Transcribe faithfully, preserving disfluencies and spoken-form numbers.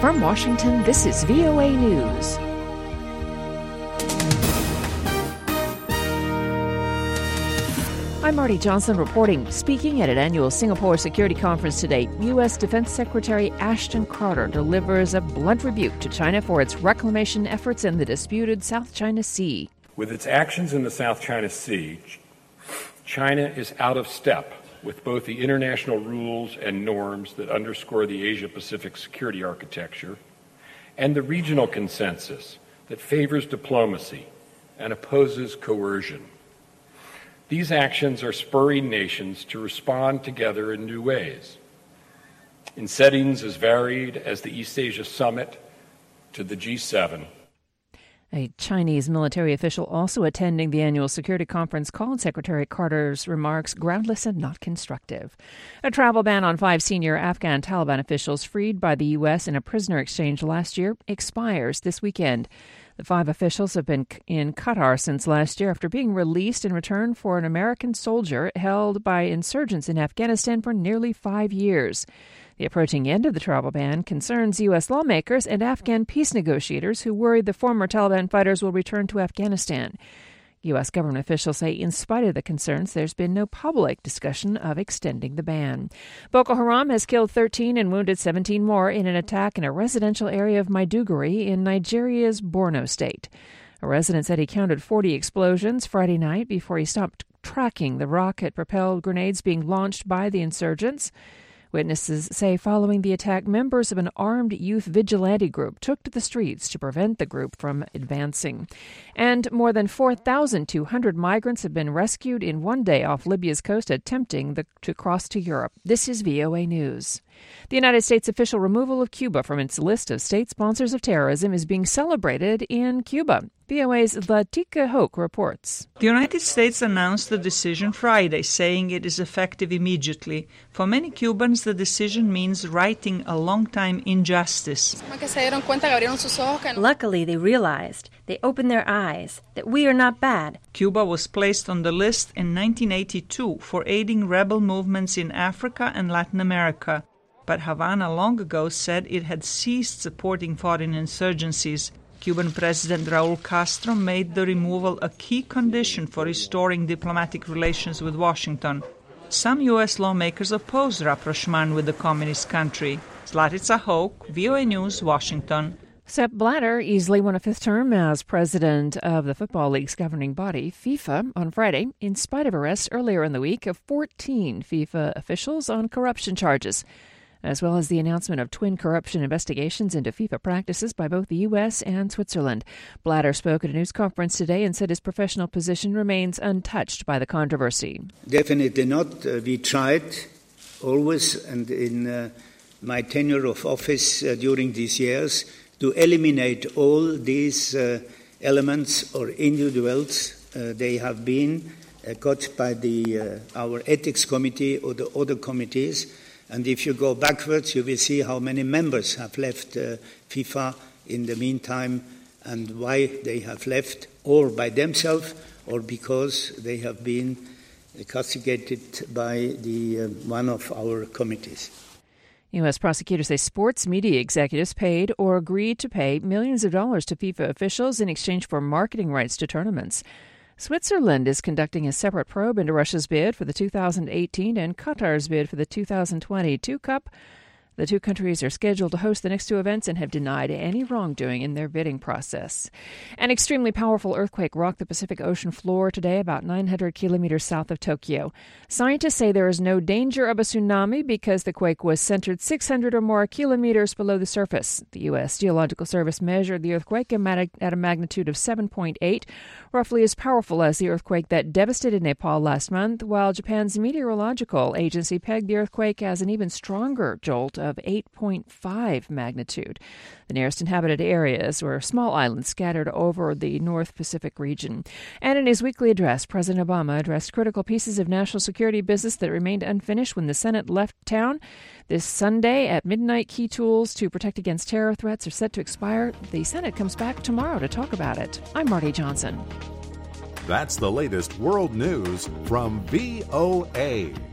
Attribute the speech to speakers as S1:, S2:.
S1: From Washington, this is V O A News. I'm Marty Johnson reporting. Speaking at an annual Singapore Security Conference today, U S. Defense Secretary Ashton Carter delivers a blunt rebuke to China for its reclamation efforts in the disputed South China Sea.
S2: With its actions in the South China Sea, China is out of step with both the international rules and norms that underscore the Asia-Pacific security architecture and the regional consensus that favors diplomacy and opposes coercion. These actions are spurring nations to respond together in new ways, in settings as varied as the East Asia Summit to the G seven.
S1: A Chinese military official also attending the annual security conference called Secretary Carter's remarks groundless and not constructive. A travel ban on five senior Afghan Taliban officials freed by the U S in a prisoner exchange last year expires this weekend. The five officials have been in Qatar since last year after being released in return for an American soldier held by insurgents in Afghanistan for nearly five years. The approaching end of the travel ban concerns U S lawmakers and Afghan peace negotiators who worry the former Taliban fighters will return to Afghanistan. U S government officials say in spite of the concerns, there's been no public discussion of extending the ban. Boko Haram has killed thirteen and wounded seventeen more in an attack in a residential area of Maiduguri in Nigeria's Borno state. A resident said he counted forty explosions Friday night before he stopped tracking the rocket-propelled grenades being launched by the insurgents. Witnesses say following the attack, members of an armed youth vigilante group took to the streets to prevent the group from advancing. And more than four thousand two hundred migrants have been rescued in one day off Libya's coast attempting the, to cross to Europe. This is V O A News. The United States' official removal of Cuba from its list of state sponsors of terrorism is being celebrated in Cuba. V O A's Latika Hoke reports.
S3: The United States announced the decision Friday, saying it is effective immediately. For many Cubans, the decision means righting a long-time injustice.
S4: Luckily, they realized, they opened their eyes, that we are not bad.
S3: Cuba was placed on the list in nineteen eighty-two for aiding rebel movements in Africa and Latin America. But Havana long ago said it had ceased supporting foreign insurgencies. Cuban President Raul Castro made the removal a key condition for restoring diplomatic relations with Washington. Some U S lawmakers oppose rapprochement with the communist country. Zlatica Hoke, V O A News, Washington.
S1: Sepp Blatter easily won a fifth term as president of the Football League's governing body, FIFA, on Friday, in spite of arrests earlier in the week of fourteen FIFA officials on corruption charges, as well as the announcement of twin corruption investigations into FIFA practices by both the U S and Switzerland. Blatter spoke at a news conference today and said his professional position remains untouched by the controversy.
S5: Definitely not. Uh, we tried always, and in uh, my tenure of office uh, during these years, to eliminate all these uh, elements or individuals. Uh, they have been uh, got by the uh, our ethics committee or the other committees. And if you go backwards, you will see how many members have left uh, FIFA in the meantime and why they have left, or by themselves, or because they have been castigated by the uh, one of our committees.
S1: U S prosecutors say sports media executives paid or agreed to pay millions of dollars to FIFA officials in exchange for marketing rights to tournaments. Switzerland is conducting a separate probe into Russia's bid for the two thousand eighteen and Qatar's bid for the two thousand twenty-two Cup. The two countries are scheduled to host the next two events and have denied any wrongdoing in their bidding process. An extremely powerful earthquake rocked the Pacific Ocean floor today about nine hundred kilometers south of Tokyo. Scientists say there is no danger of a tsunami because the quake was centered six hundred or more kilometers below the surface. The U S. Geological Service measured the earthquake at a magnitude of seven point eight, roughly as powerful as the earthquake that devastated Nepal last month, while Japan's meteorological agency pegged the earthquake as an even stronger jolt of eight point five magnitude. The nearest inhabited areas were small islands scattered over the North Pacific region. And in his weekly address, President Obama addressed critical pieces of national security business that remained unfinished when the Senate left town. This Sunday at midnight, key tools to protect against terror threats are set to expire. The Senate comes back tomorrow to talk about it. I'm Marty Johnson.
S6: That's the latest world news from V O A.